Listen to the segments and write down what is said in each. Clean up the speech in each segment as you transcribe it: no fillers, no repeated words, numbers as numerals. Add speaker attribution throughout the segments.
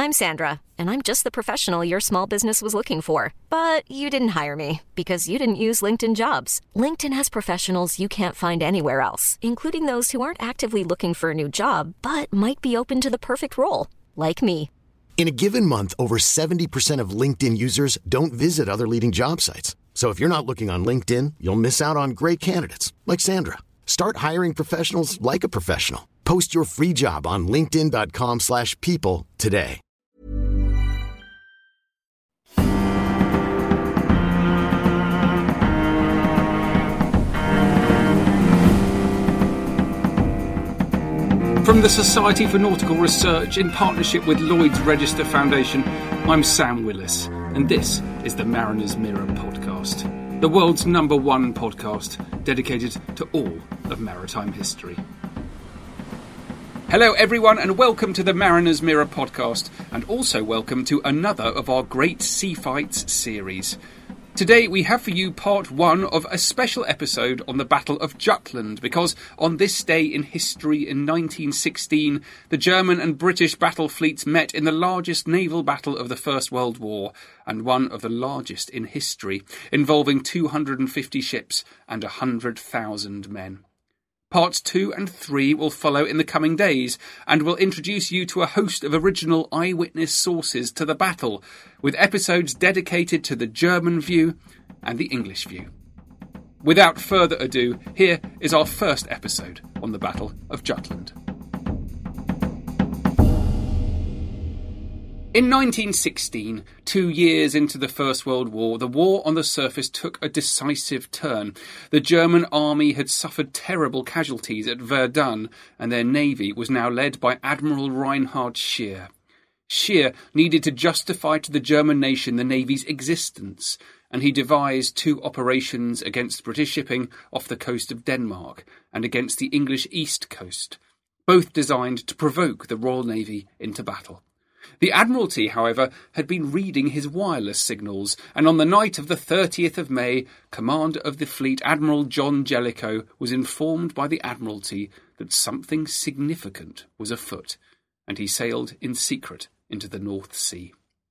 Speaker 1: I'm Sandra, and I'm just the professional your small business was looking for. But you didn't hire me because you didn't use LinkedIn Jobs. LinkedIn has professionals you can't find anywhere else, including those who aren't actively looking for a new job, but might be open to the perfect role, like me.
Speaker 2: In a given month, over 70% of LinkedIn users don't visit other leading job sites. So if you're not looking on LinkedIn, you'll miss out on great candidates like Sandra. Start hiring professionals like a professional. Post your free job on linkedin.com/people today.
Speaker 3: From the Society for Nautical Research in partnership with Lloyd's Register Foundation, I'm Sam Willis, and this is the Mariner's Mirror podcast, the world's #1 podcast dedicated to all of maritime history. Hello everyone, and welcome to the Mariner's Mirror podcast, and also welcome to another of our Great Sea Fights series. Today we have for you part 1 of a special episode on the Battle of Jutland, because on this day in history in 1916, the German and British battle fleets met in the largest naval battle of the First World War, and one of the largest in history, involving 250 ships and 100,000 men. Parts 2 and 3 will follow in the coming days, and will introduce you to a host of original eyewitness sources to the battle, with episodes dedicated to the German view and the English view. Without further ado, here is our first episode on the Battle of Jutland. In 1916, 2 years into the First World War, the war on the surface took a decisive turn. The German army had suffered terrible casualties at Verdun, and their navy was now led by Admiral Reinhard Scheer. Scheer needed to justify to the German nation the navy's existence, and he devised 2 operations against British shipping off the coast of Denmark and against the English east coast, both designed to provoke the Royal Navy into battle. The Admiralty, however, had been reading his wireless signals, and on the night of the 30th of May, Commander of the fleet, Admiral John Jellicoe, was informed by the Admiralty that something significant was afoot, and he sailed in secret into the North Sea.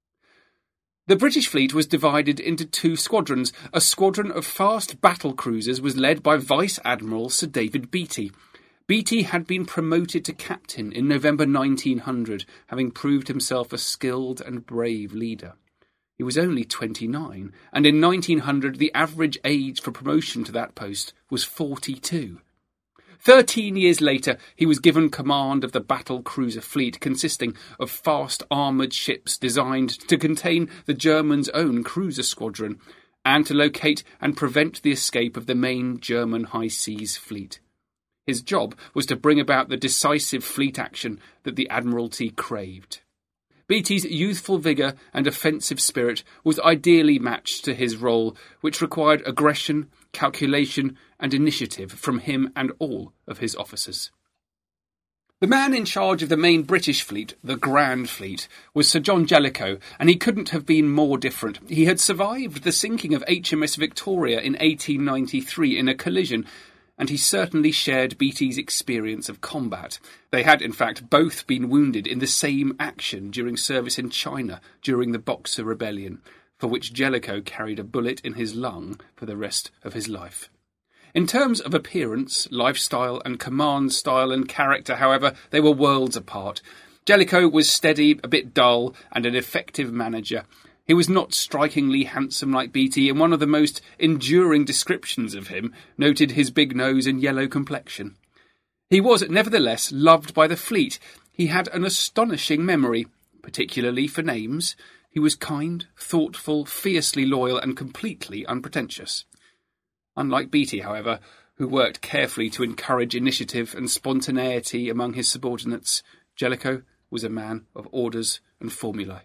Speaker 3: The British fleet was divided into 2 squadrons. A squadron of fast battle cruisers was led by Vice Admiral Sir David Beatty. Beatty had been promoted to captain in November 1900, having proved himself a skilled and brave leader. He was only 29, and in 1900 the average age for promotion to that post was 42. 13 years later, he was given command of the battle cruiser fleet, consisting of fast armoured ships designed to contain the Germans' own cruiser squadron, and to locate and prevent the escape of the main German high seas fleet. His job was to bring about the decisive fleet action that the Admiralty craved. Beatty's youthful vigour and offensive spirit was ideally matched to his role, which required aggression, calculation and initiative from him and all of his officers. The man in charge of the main British fleet, the Grand Fleet, was Sir John Jellicoe, and he couldn't have been more different. He had survived the sinking of HMS Victoria in 1893 in a collision, and he certainly shared Beatty's experience of combat. They had, in fact, both been wounded in the same action during service in China during the Boxer Rebellion, for which Jellicoe carried a bullet in his lung for the rest of his life. In terms of appearance, lifestyle and command style and character, however, they were worlds apart. Jellicoe was steady, a bit dull, and an effective manager. He was not strikingly handsome like Beatty, and one of the most enduring descriptions of him noted his big nose and yellow complexion. He was, nevertheless, loved by the fleet. He had an astonishing memory, particularly for names. He was kind, thoughtful, fiercely loyal, and completely unpretentious. Unlike Beatty, however, who worked carefully to encourage initiative and spontaneity among his subordinates, Jellicoe was a man of orders and formulae.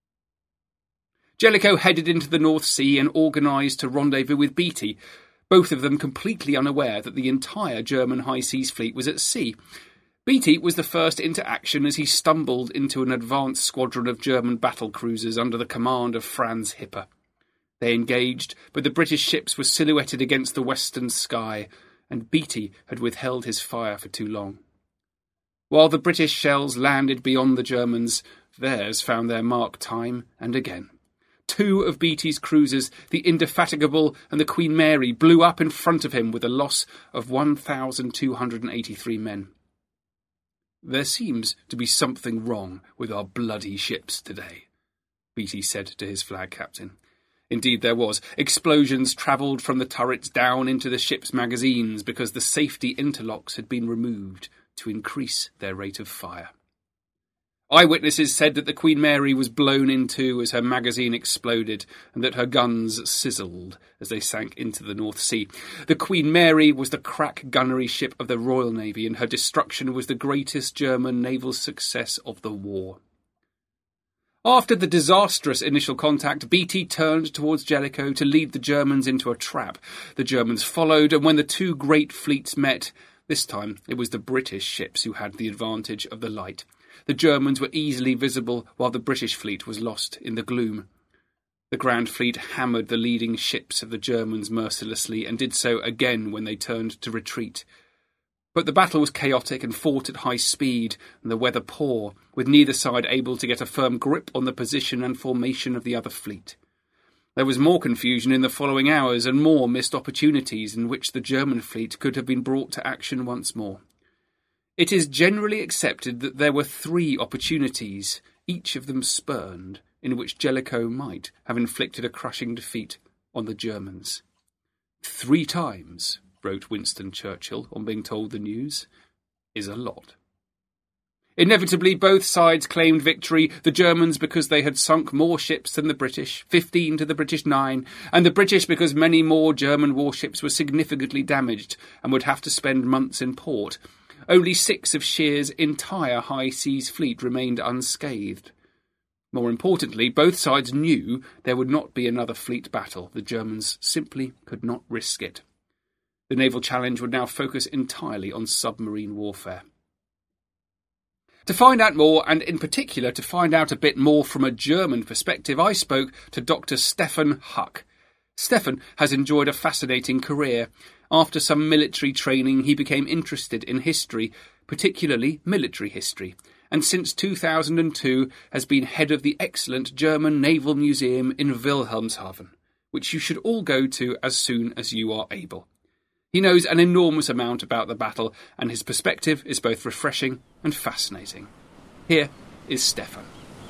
Speaker 3: Jellicoe headed into the North Sea and organised to rendezvous with Beatty, both of them completely unaware that the entire German high seas fleet was at sea. Beatty was the first into action as he stumbled into an advanced squadron of German battle cruisers under the command of Franz Hipper. They engaged, but the British ships were silhouetted against the western sky, and Beatty had withheld his fire for too long. While the British shells landed beyond the Germans, Theirs found their mark time and again. 2 of Beattie's cruisers, the Indefatigable and the Queen Mary, blew up in front of him with a loss of 1,283 men. "There seems to be something wrong with our bloody ships today," Beattie said to his flag captain. Indeed there was. Explosions travelled from the turrets down into the ship's magazines because the safety interlocks had been removed to increase their rate of fire. Eyewitnesses said that the Queen Mary was blown in two as her magazine exploded and that her guns sizzled as they sank into the North Sea. The Queen Mary was the crack gunnery ship of the Royal Navy, and her destruction was the greatest German naval success of the war. After the disastrous initial contact, Beattie turned towards Jellicoe to lead the Germans into a trap. The Germans followed, and when the 2 great fleets met, this time it was the British ships who had the advantage of the light. The Germans were easily visible while the British fleet was lost in the gloom. The Grand Fleet hammered the leading ships of the Germans mercilessly and did so again when they turned to retreat. But the battle was chaotic and fought at high speed, and the weather poor, with neither side able to get a firm grip on the position and formation of the other fleet. There was more confusion in the following hours and more missed opportunities in which the German fleet could have been brought to action once more. It is generally accepted that there were 3 opportunities, each of them spurned, in which Jellicoe might have inflicted a crushing defeat on the Germans. 3 times, wrote Winston Churchill on being told the news, is a lot. Inevitably, both sides claimed victory, the Germans because they had sunk more ships than the British, 15 to the British 9, and the British because many more German warships were significantly damaged and would have to spend months in port. Only 6 of Scheer's entire high seas fleet remained unscathed. More importantly, both sides knew there would not be another fleet battle. The Germans simply could not risk it. The naval challenge would now focus entirely on submarine warfare. To find out more, and in particular to find out a bit more from a German perspective, I spoke to Dr. Stefan Huck. Stefan has enjoyed a fascinating career. After some military training, he became interested in history, particularly military history, and since 2002 has been head of the excellent German Naval Museum in Wilhelmshaven, which you should all go to as soon as you are able. He knows an enormous amount about the battle, and his perspective is both refreshing and fascinating. Here is Stefan.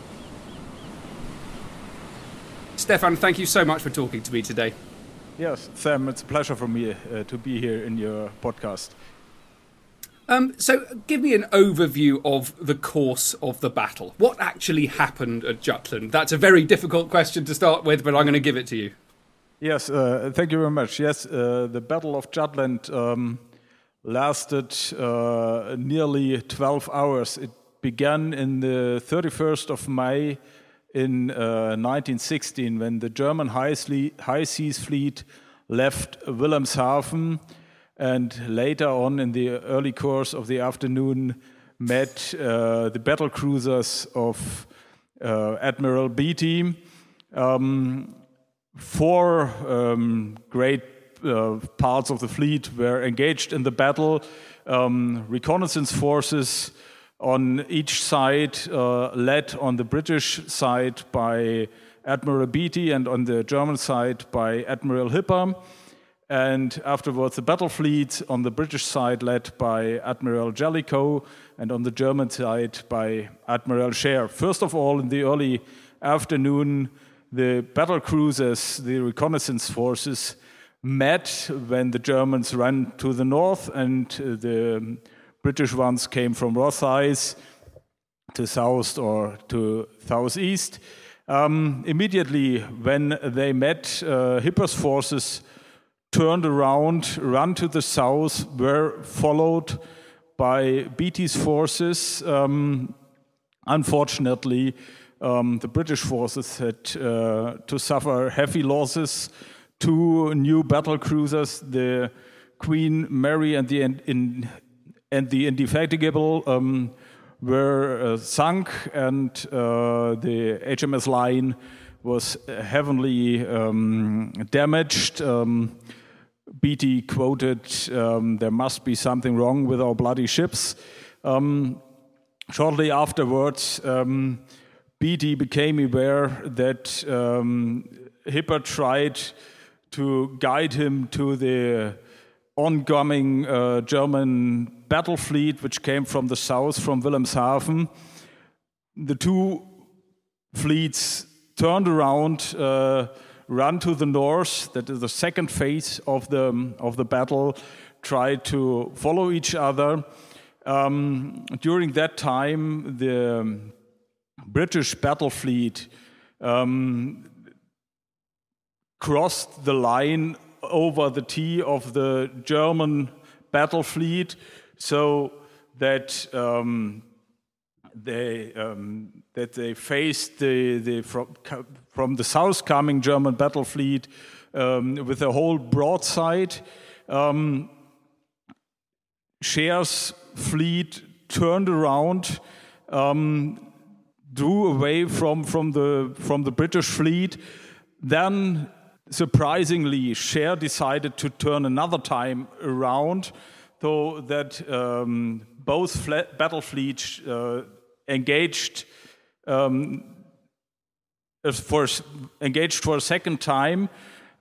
Speaker 3: Stefan, thank you so much for talking to me today.
Speaker 4: Yes, Sam, it's a pleasure for me to be here in your podcast.
Speaker 3: So give me an overview of the course of the battle. What actually happened at Jutland? That's a very difficult question to start with, but I'm going to give it to you.
Speaker 4: Yes, thank you very much. Yes, the Battle of Jutland lasted nearly 12 hours. It began in the 31st of May in 1916, when the German high seas fleet left Wilhelmshaven and later on in the early course of the afternoon met the battle cruisers of Admiral Beattie. 4 great parts of the fleet were engaged in the battle. Reconnaissance forces on each side, led on the British side by Admiral Beattie and on the German side by Admiral Hipper. And afterwards the battle fleet on the British side led by Admiral Jellicoe and on the German side by Admiral Scheer. First of all, in the early afternoon, the battle cruisers, the reconnaissance forces, met when the Germans ran to the north and the British ones came from Rosyth to south or to southeast. Immediately when they met, Hipper's forces turned around, ran to the south, were followed by Beattie's forces. Unfortunately, the British forces had to suffer heavy losses. 2 new battle cruisers, the Queen Mary and the Indefatigable, were sunk, and the HMS Lion was heavily damaged. Beattie quoted, "There must be something wrong with our bloody ships." Shortly afterwards, Beatty became aware that Hipper tried to guide him to the oncoming German battle fleet, which came from the south, from Wilhelmshaven. The two fleets turned around, ran to the north. That is the second phase of the battle. Tried to follow each other. During that time, the British battle fleet crossed the line over the T of the German battle fleet, so that they faced the from the south coming German battle fleet with a whole broadside. Scheer's fleet turned around, drew away from the British fleet. Then, surprisingly, Scheer decided to turn another time around, so that both battle fleets engaged for a second time.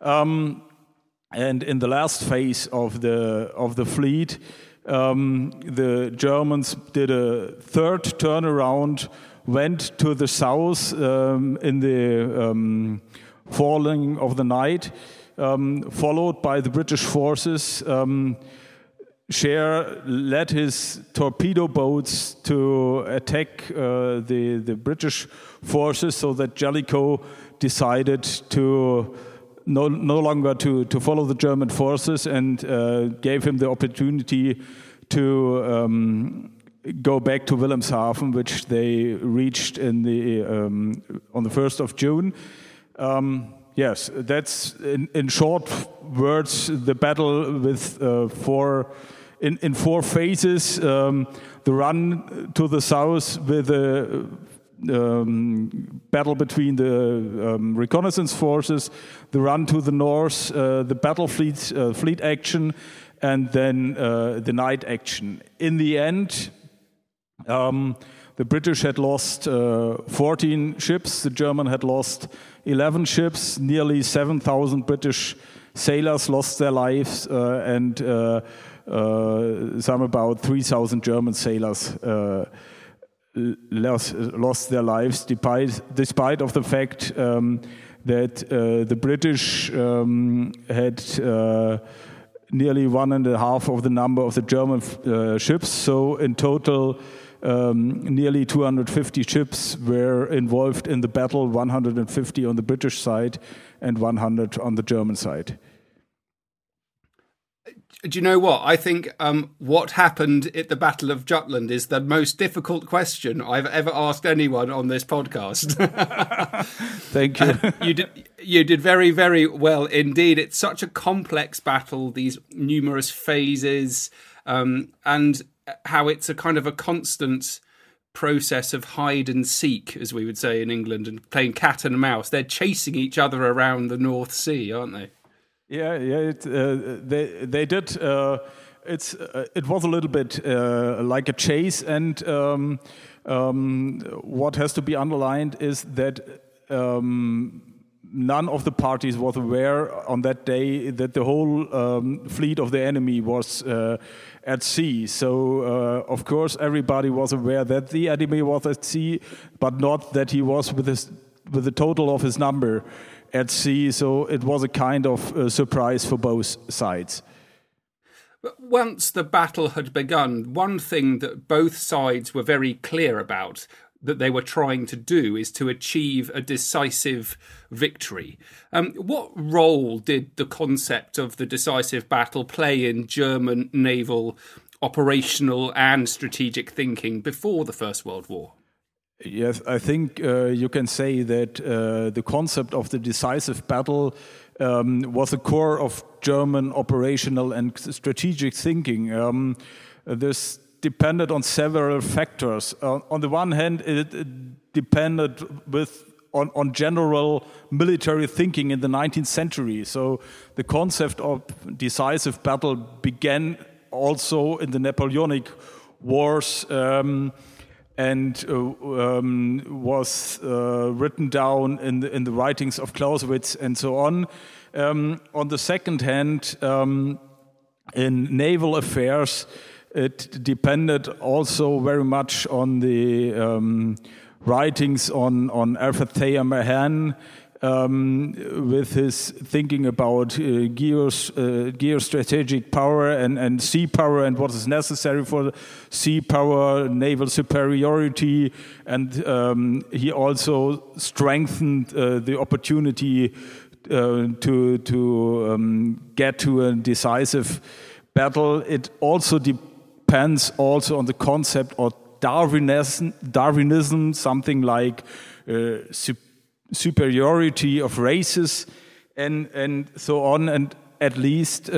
Speaker 4: And in the last phase of the fleet, the Germans did a third turnaround, went to the south in the falling of the night, followed by the British forces. Scheer led his torpedo boats to attack the British forces, so that Jellicoe decided to no longer to follow the German forces, and gave him the opportunity to go back to Wilhelmshaven, which they reached on the 1st of June. Yes, that's in short words the battle with in four phases. The run to the south with the battle between the reconnaissance forces, the run to the north, the battle fleet action, and then the night action. In the end, the British had lost 14 ships, the German had lost 11 ships, nearly 7,000 British sailors lost their lives, and some about 3,000 German sailors lost their lives, despite of the fact that the British had nearly 1.5 of the number of the German ships. So in total, nearly 250 ships were involved in the battle, 150 on the British side and 100 on the German side.
Speaker 3: Do you know what? I think what happened at the Battle of Jutland is the most difficult question I've ever asked anyone on this podcast.
Speaker 4: Thank you.
Speaker 3: You did very, very well indeed. It's such a complex battle, these numerous phases, and how it's a kind of a constant process of hide and seek, as we would say in England, and playing cat and mouse. They're chasing each other around the North Sea, aren't they?
Speaker 4: Yeah. They did. It was a little bit like a chase, and what has to be underlined is that none of the parties was aware on that day that the whole fleet of the enemy was at sea. So, of course, everybody was aware that the enemy was at sea, but not that he was with the total of his number at sea. So it was a kind of surprise for both sides.
Speaker 3: But once the battle had begun, one thing that both sides were very clear about that they were trying to do is to achieve a decisive victory. What role did the concept of the decisive battle play in German naval operational and strategic thinking before the First World War?
Speaker 4: Yes, I think you can say that the concept of the decisive battle was the core of German operational and strategic thinking. This depended on several factors. On the one hand, it depended on general military thinking in the 19th century. So the concept of decisive battle began also in the Napoleonic Wars. and was written down in the writings of Clausewitz and so on. On the second hand, in naval affairs, it depended also very much on the writings on Alfred Thayer Mahan, with his thinking about geostrategic power and sea power and what is necessary for sea power, naval superiority, and he also strengthened the opportunity to get to a decisive battle. It also depends also on the concept of Darwinism, something like superiority of races, and so on. And at last,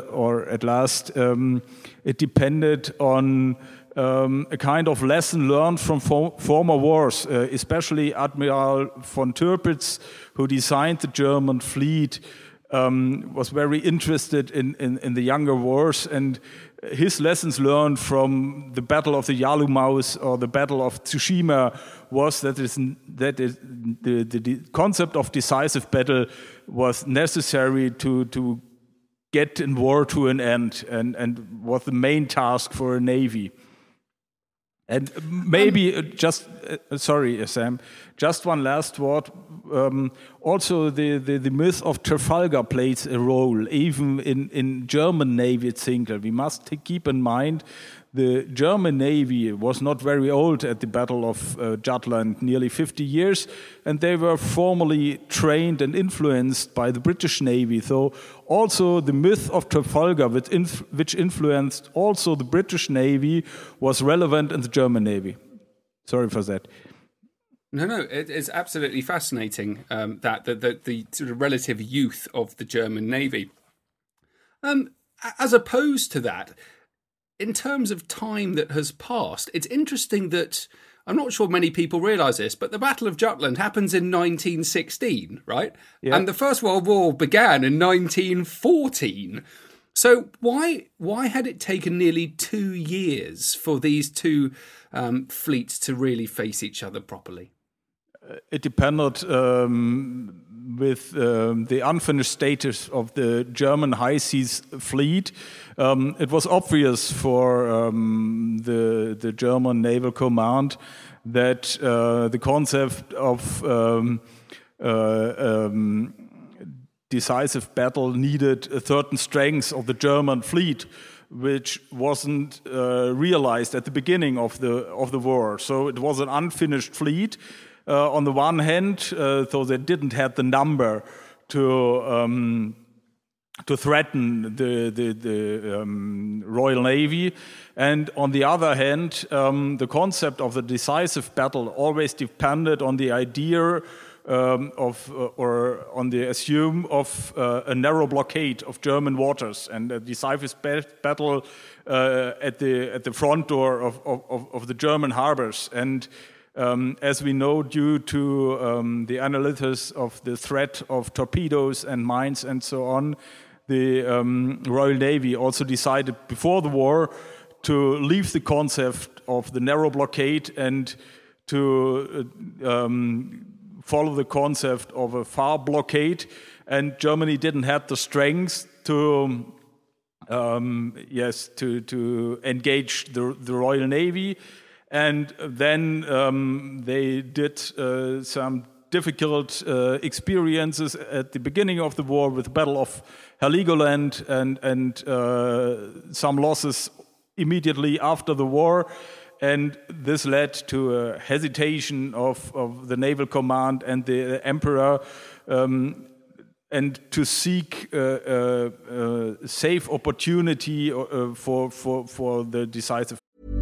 Speaker 4: it depended on a kind of lesson learned from former wars, especially Admiral von Tirpitz, who designed the German fleet, was very interested in the younger wars, and his lessons learned from the Battle of the Yalu Maus or the Battle of Tsushima was that the concept of decisive battle was necessary to get in war to an end, and was the main task for a navy. And maybe sorry, Sam, just one last word. Also, the myth of Trafalgar plays a role, even in German Navy thinker. We must keep in mind the German Navy was not very old at the Battle of Jutland, nearly 50 years, and they were formally trained and influenced by the British Navy. So also the myth of Trafalgar, which influenced also the British Navy, was relevant in the German Navy. Sorry for that.
Speaker 3: No, it's absolutely fascinating that the sort of relative youth of the German Navy. As opposed to that, in terms of time that has passed, it's interesting that, I'm not sure many people realise this, but the Battle of Jutland happens in 1916, right? Yeah. And the First World War began in 1914. So why had it taken nearly 2 years for these two fleets to really face each other properly?
Speaker 4: It depended with the unfinished status of the German high seas fleet. It was obvious for the German Naval Command that the concept of decisive battle needed a certain strength of the German fleet, which wasn't realized at the beginning of the war. So it was an unfinished fleet. On the one hand, so they didn't have the number to threaten the Royal Navy, and on the other hand, the concept of the decisive battle always depended on the idea or on the assume of a narrow blockade of German waters and a decisive battle at the front door of the German harbors. And as we know, due to the analysis of the threat of torpedoes and mines and so on, the Royal Navy also decided before the war to leave the concept of the narrow blockade and to follow the concept of a far blockade. And Germany didn't have the strength to engage the Royal Navy. And then they did some difficult experiences at the beginning of the war with the Battle of Heligoland and some losses immediately after the war. And this led to a hesitation of the naval command and the emperor and to seek a safe opportunity for the decisive.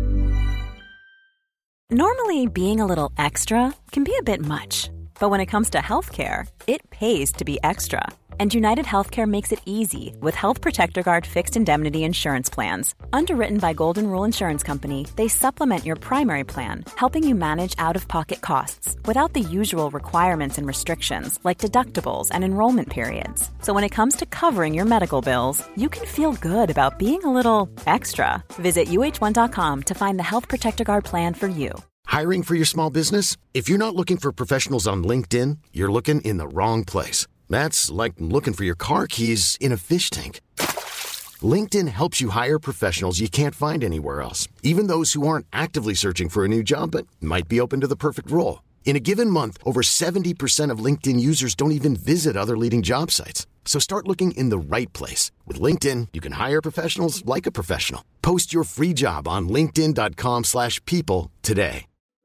Speaker 5: Normally, being a little extra can be a bit much, but when it comes to healthcare, it pays to be extra. And United Healthcare makes it easy with Health Protector Guard fixed indemnity insurance plans. Underwritten by Golden Rule Insurance Company, they supplement your primary plan, helping you manage out-of-pocket costs without the usual requirements and restrictions like deductibles and enrollment periods. So when it comes to covering your medical bills, you can feel good about being a little extra. Visit UH1.com to find the Health Protector Guard plan for you.
Speaker 2: Hiring for your small business? If you're not looking for professionals on LinkedIn, you're looking in the wrong place. That's like looking for your car keys in a fish tank. LinkedIn helps you hire professionals you can't find anywhere else, even those who aren't actively searching for a new job but might be open to the perfect role. In a given month, over 70% of LinkedIn users don't even visit other leading job sites. So start looking in the right place. With LinkedIn, you can hire professionals like a professional. Post your free job on linkedin.com/people today.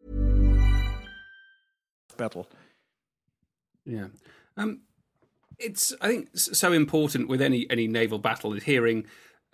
Speaker 4: Battle.
Speaker 3: Yeah. It's, I think, so important with any naval battle is hearing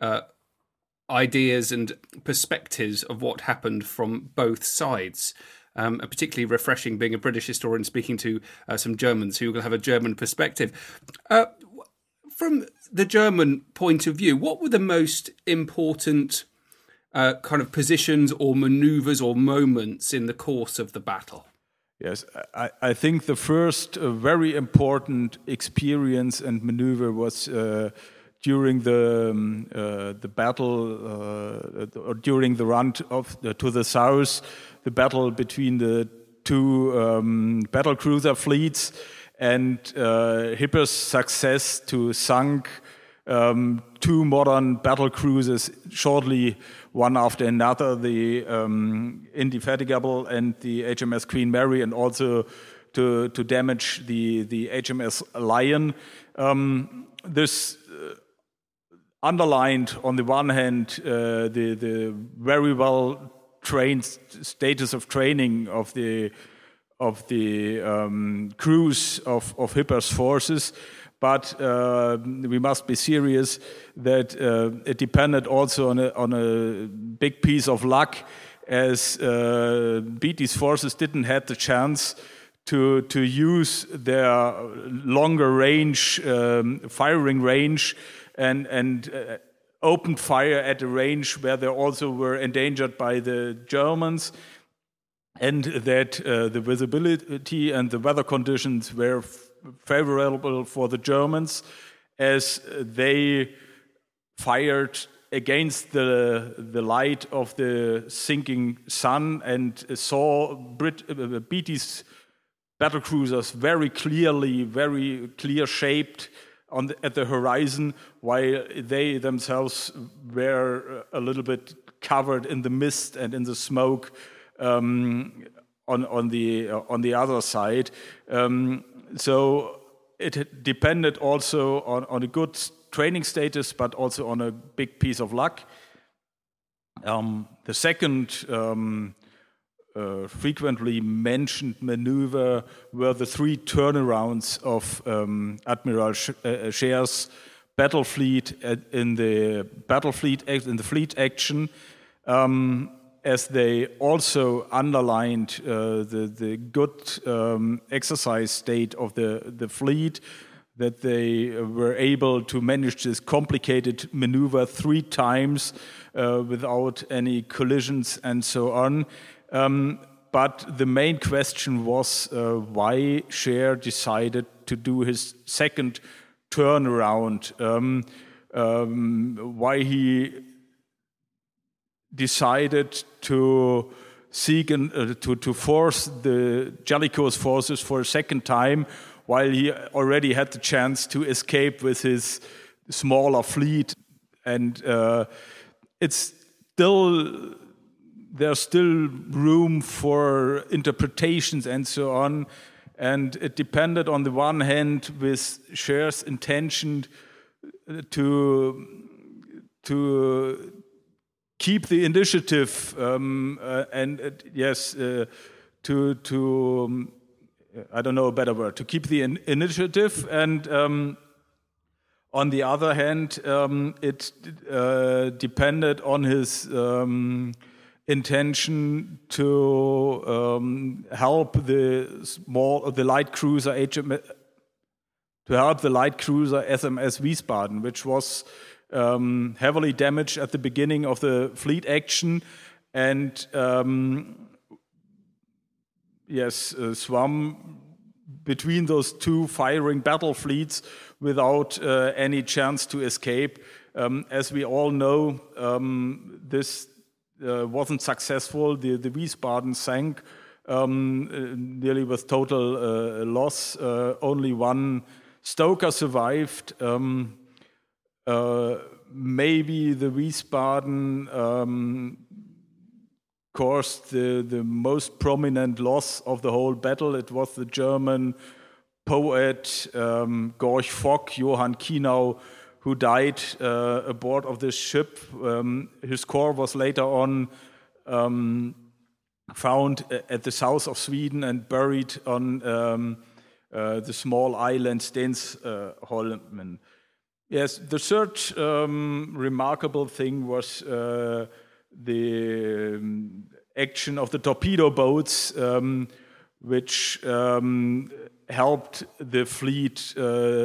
Speaker 3: ideas and perspectives of what happened from both sides. And particularly refreshing being a British historian speaking to some Germans who will have a German perspective. From the German point of view, what were the most important kind of positions or manoeuvres or moments in the course of the battle?
Speaker 4: Yes, I think the first very important experience and maneuver was during the battle, or during the run to the south, the battle between the two battle cruiser fleets, and Hipper's success to sink two modern battle cruisers shortly, one after another, the Indefatigable and the HMS Queen Mary, and also to damage the HMS Lion. This underlined, on the one hand, the very well trained status of training of the crews of Hipper's forces. But we must be serious that it depended also on a big piece of luck, as Beatty's forces didn't have the chance to use their longer range, firing range, and opened fire at a range where they also were endangered by the Germans, and that the visibility and the weather conditions were favorable for the Germans, as they fired against the light of the sinking sun and saw Beatty's battle cruisers very clear shaped at the horizon, while they themselves were a little bit covered in the mist and in the smoke on the other side. So it depended also on a good training status, but also on a big piece of luck. The second frequently mentioned maneuver were the three turnarounds of Admiral Scheer's battle fleet in the fleet action, as they also underlined the good exercise state of the fleet, that they were able to manage this complicated maneuver 3 times without any collisions and so on. But the main question was why Scheer decided to do his second turnaround, why he decided to seek to force the Jellicoe's forces for a second time, while he already had the chance to escape with his smaller fleet. And there's still room for interpretations and so on. And it depended, on the one hand, with Scheer's intention to keep the initiative, I don't know a better word, to keep the initiative, and on the other hand, it depended on his intention to help the light cruiser SMS Wiesbaden, which was heavily damaged at the beginning of the fleet action, and swam between those two firing battle fleets without any chance to escape. As we all know, this wasn't successful. The Wiesbaden sank nearly with total loss. Only one stoker survived. Maybe the Wiesbaden caused the most prominent loss of the whole battle. It was the German poet Gorch Fock, Johann Kienau, who died aboard of this ship. His core was later on found at the south of Sweden and buried on the small island Stensholmen. Yes, the third remarkable thing was the action of the torpedo boats, which helped the fleet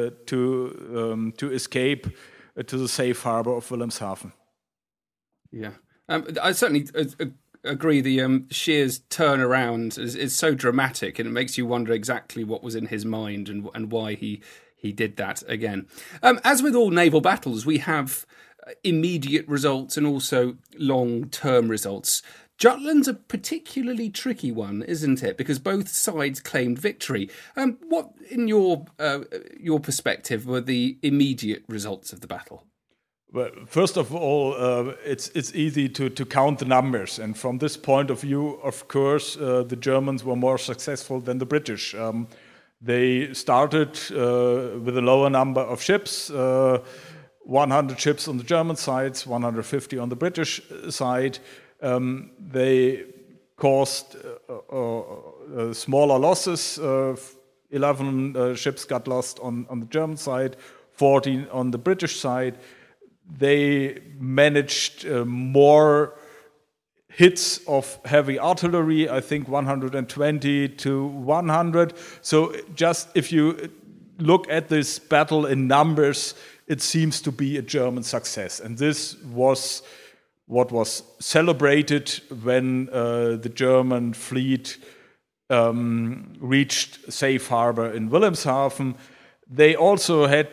Speaker 4: to escape to the safe harbor of Wilhelmshaven.
Speaker 3: Yeah, I certainly agree. The Scheer's turnaround is so dramatic, and it makes you wonder exactly what was in his mind and why he did that again. As with all naval battles, we have immediate results and also long-term results. Jutland's a particularly tricky one, isn't it? Because both sides claimed victory. What, in your perspective, were the immediate results of the battle?
Speaker 4: Well, first of all, it's easy to count the numbers, and from this point of view, of course, the Germans were more successful than the British. They started with a lower number of ships, 100 ships on the German side, 150 on the British side. They caused smaller losses. 11 ships got lost on the German side, 14 on the British side. They managed more hits of heavy artillery, I think 120 to 100. So just if you look at this battle in numbers, it seems to be a German success. And this was what was celebrated when the German fleet reached safe harbor in Wilhelmshaven. They also had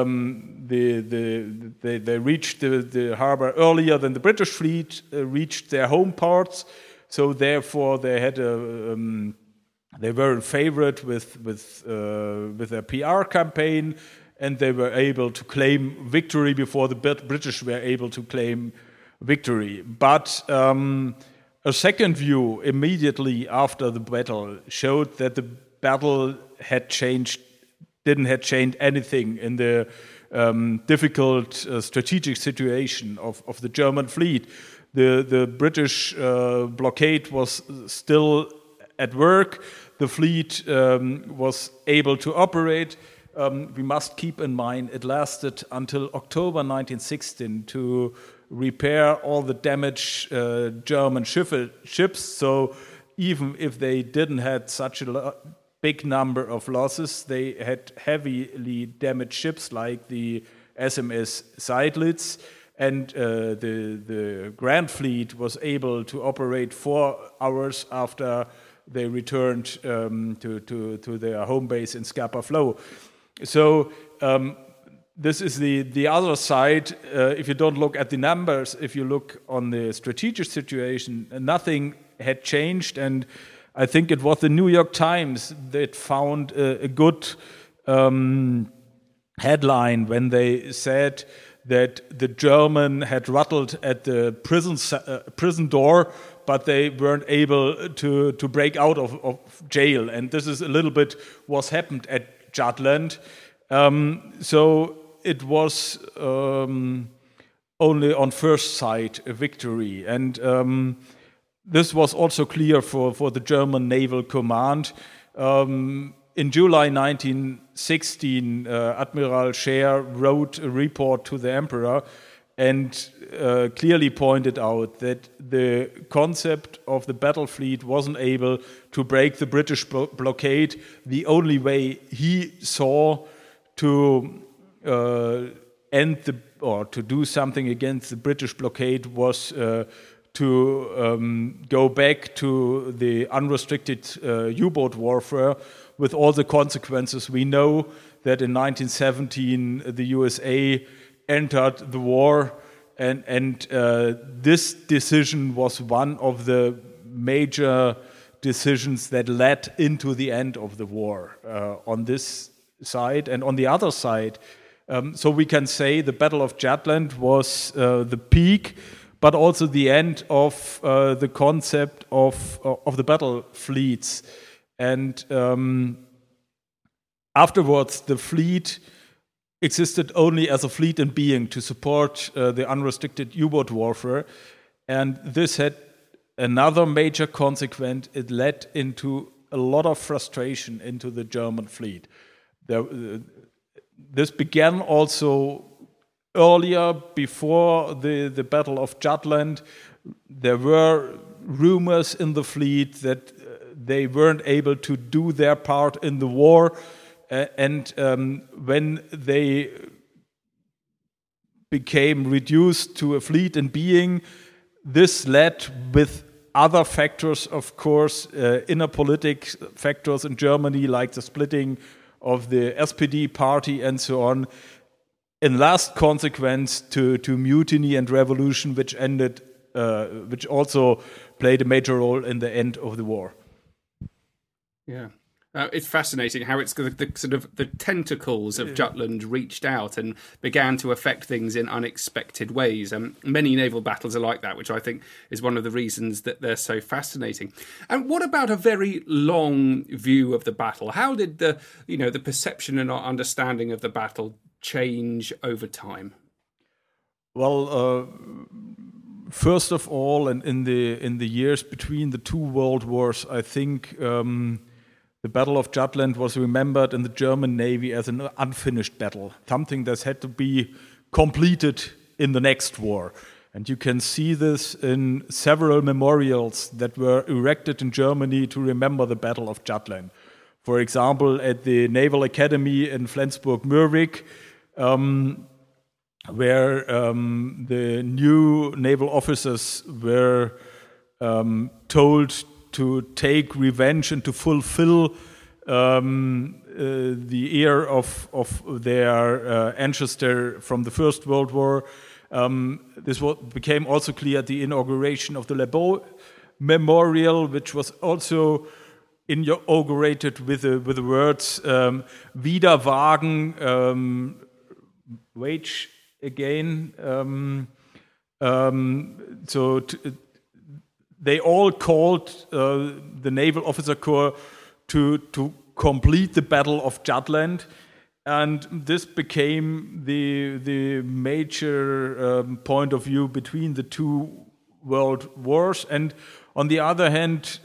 Speaker 4: they reached the harbor earlier than the British fleet reached their home ports, so therefore they had they were a favorite with their PR campaign, and they were able to claim victory before the British were able to claim victory. But a second view immediately after the battle showed that the battle didn't have changed anything in the difficult strategic situation of the German fleet. The British blockade was still at work. The fleet was able to operate. We must keep in mind it lasted until October 1916 to repair all the damaged German ships. So even if they didn't have such a big number of losses, they had heavily damaged ships like the SMS Seydlitz, and the Grand Fleet was able to operate 4 hours after they returned to their home base in Scapa Flow. So this is the other side. If you don't look at the numbers, if you look on the strategic situation, nothing had changed. And I think it was the New York Times that found a good headline when they said that the German had rattled at the prison door, but they weren't able to break out of jail. And this is a little bit what happened at Jutland. So it was only on first sight a victory. And this was also clear for the German Naval Command. In July 1916, Admiral Scheer wrote a report to the Emperor and clearly pointed out that the concept of the battle fleet wasn't able to break the British blockade. The only way he saw to end or to do something against the British blockade was to go back to the unrestricted U-boat warfare with all the consequences. We know that in 1917 the USA entered the war and this decision was one of the major decisions that led into the end of the war on this side. And on the other side, so we can say the Battle of Jutland was the peak, but also the end of the concept of the battle fleets. And afterwards, the fleet existed only as a fleet in being to support the unrestricted U-boat warfare. And this had another major consequence. It led into a lot of frustration into the German fleet. This began also earlier, before the Battle of Jutland. There were rumors in the fleet that they weren't able to do their part in the war. And when they became reduced to a fleet in being, this led with other factors, of course, inner politic factors in Germany, like the splitting of the SPD party and so on, in last consequence to mutiny and revolution, which also played a major role in the end of the war.
Speaker 3: Yeah. It's fascinating how it's the sort of the tentacles of Jutland reached out and began to affect things in unexpected ways. Many naval battles are like that, which I think is one of the reasons that they're so fascinating. And what about a very long view of the battle? How did the perception and understanding of the battle change over time?
Speaker 4: Well, first of all, and in the years between the two world wars, I think the Battle of Jutland was remembered in the German Navy as an unfinished battle, something that had to be completed in the next war. And you can see this in several memorials that were erected in Germany to remember the Battle of Jutland. For example, at the Naval Academy in Flensburg-Mürwik, where the new naval officers were told to take revenge and to fulfill the ear of their ancestor from the First World War. This became also clear at the inauguration of the Le Beau Memorial, which was also inaugurated with the words "Wieder wagen," wage again. They all called the Naval Officer Corps to complete the Battle of Jutland, and this became the major point of view between the two world wars. And on the other hand,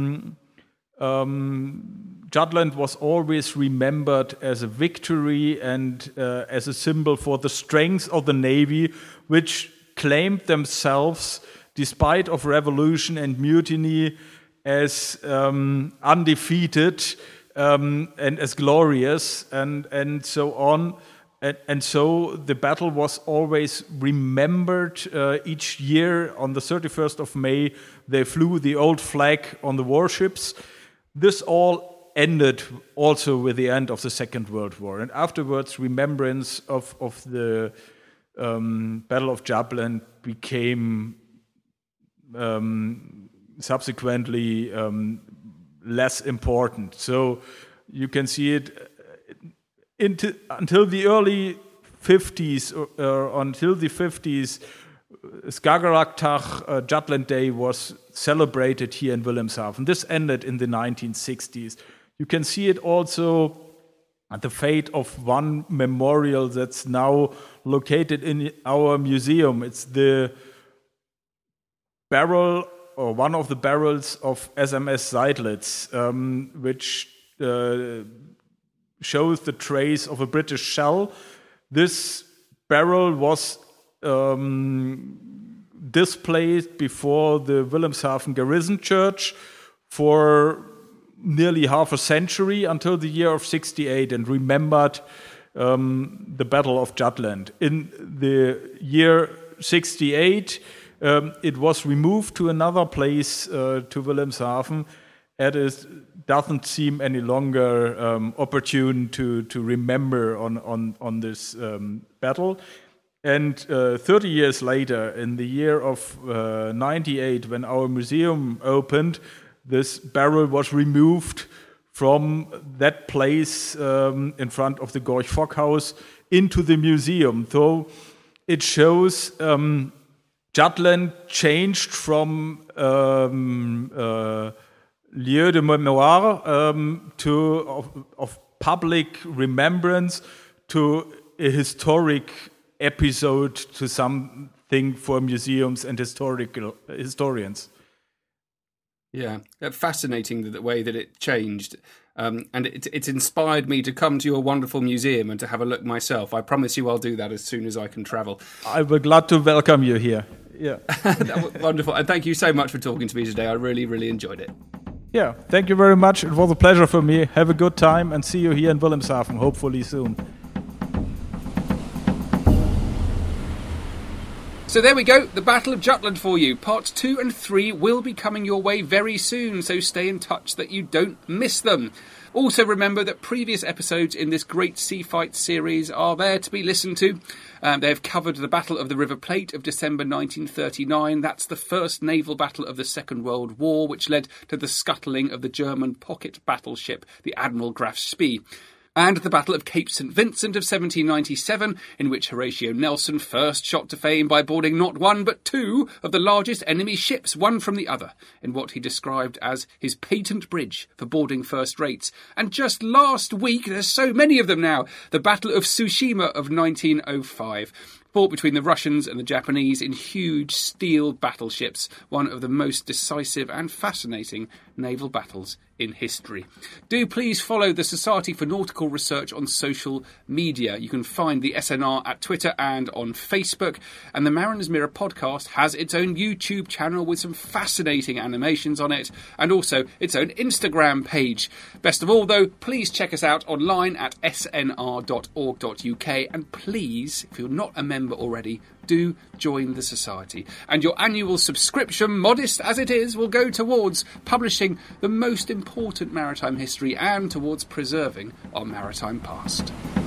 Speaker 4: Jutland was always remembered as a victory and as a symbol for the strength of the Navy, which claimed themselves, despite of revolution and mutiny, as undefeated and as glorious and so on. And so the battle was always remembered each year. On the 31st of May, they flew the old flag on the warships. This all ended also with the end of the Second World War. And afterwards, remembrance of the Battle of Jutland became subsequently less important. So you can see it until the early 50s, or until the 50s, Skagerrak Jutland Day was celebrated here in Wilhelmshaven. This ended in the 1960s. You can see it also at the fate of one memorial that's now located in our museum. It's the barrel, or one of the barrels of SMS Seydlitz, which shows the trace of a British shell. This barrel was displayed before the Wilhelmshaven Garrison Church for nearly half a century, until the year of 68, and remembered the Battle of Jutland. In the year 68, it was removed to another place, to Wilhelmshaven, and it doesn't seem any longer opportune to remember on this battle. And 30 years later, in the year of 98, when our museum opened, this barrel was removed from that place in front of the Gorch Fock House into the museum. So it shows Jutland changed from lieu de mémoire of public remembrance to a historic episode, to something for museums and historians.
Speaker 3: Yeah, fascinating the way that it changed. And it's inspired me to come to your wonderful museum and to have a look myself. I promise you I'll do that as soon as I can travel.
Speaker 4: I'll be glad to welcome you here. Yeah.
Speaker 3: That was wonderful. And thank you so much for talking to me today. I really, really enjoyed it.
Speaker 4: Yeah, thank you very much. It was a pleasure for me. Have a good time and see you here in Wilhelmshaven, hopefully soon.
Speaker 3: So there we go, the Battle of Jutland for you. Parts 2 and 3 will be coming your way very soon, so stay in touch that you don't miss them. Also remember that previous episodes in this great sea fight series are there to be listened to. They have covered the Battle of the River Plate of December 1939. That's the first naval battle of the Second World War, which led to the scuttling of the German pocket battleship, the Admiral Graf Spee. And the Battle of Cape St. Vincent of 1797, in which Horatio Nelson first shot to fame by boarding not one but two of the largest enemy ships, one from the other, in what he described as his patent bridge for boarding first rates. And just last week, there's so many of them now, the Battle of Tsushima of 1905. Fought between the Russians and the Japanese in huge steel battleships, one of the most decisive and fascinating naval battles in history. Do please follow the Society for Nautical Research on social media. You can find the SNR at Twitter and on Facebook. And the Mariner's Mirror podcast has its own YouTube channel with some fascinating animations on it, and also its own Instagram page. Best of all, though, please check us out online at snr.org.uk, and please, if you're not a member already, do join the Society. And your annual subscription, modest as it is, will go towards publishing the most important maritime history and towards preserving our maritime past.